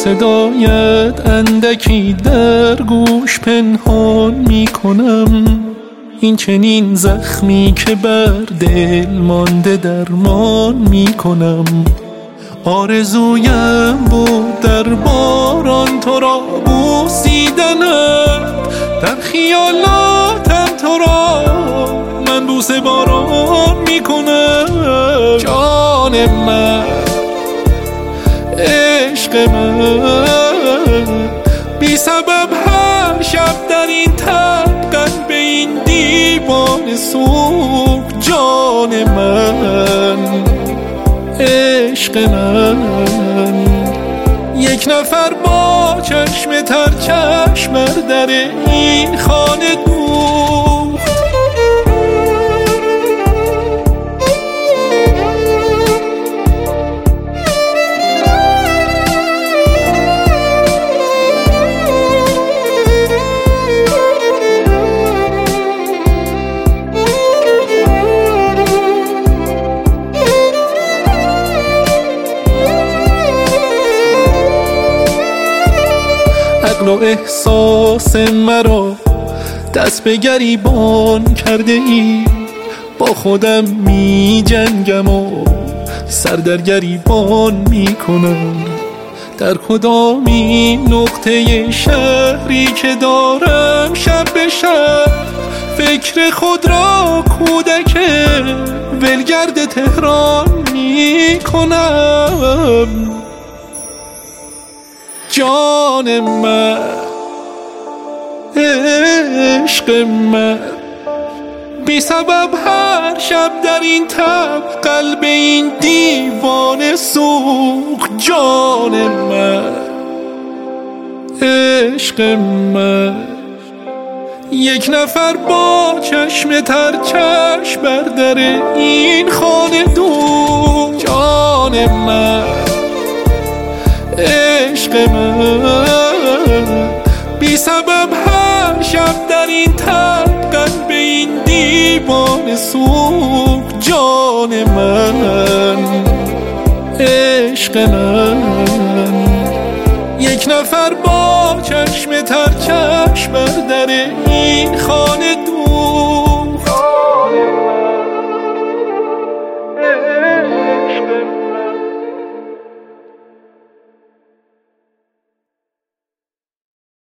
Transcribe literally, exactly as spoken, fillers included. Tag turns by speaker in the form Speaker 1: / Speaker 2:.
Speaker 1: صدایت اندکی در گوش پنهان می کنم. این چنین زخمی که بر دل مانده درمان می کنم. آرزویم بود در باران تو را بوسیدنت، در خیالاتم تو را من بوسه باران می کنم. جان من، عشق من، بی سبب هر شب در این تب قلب این دیوانه سوخت. جان من، عشق من، یک نفر با چشم تر چشم بر در این خانه دوخت. عقل و احساس مرا دست به گریبان کرده ای، با خودم می جنگم و سر در گریبان می کنم. در کدامین نقطه شهری که دارم شب به شب فکر خود را کودک ولگرد تهران می کنم. جان من، عشق من، بی سبب هر شب در این تب قلب این دیوانه سوخت. جان من، عشق من، یک نفر با چشم تر چشم بر در این خانه دوخت. جان من، عشق من، بی سبب هر شب در این تب قلب این دیوانه سوخت. جان من، عشق من، یک نفر با چشم تر چشم بر در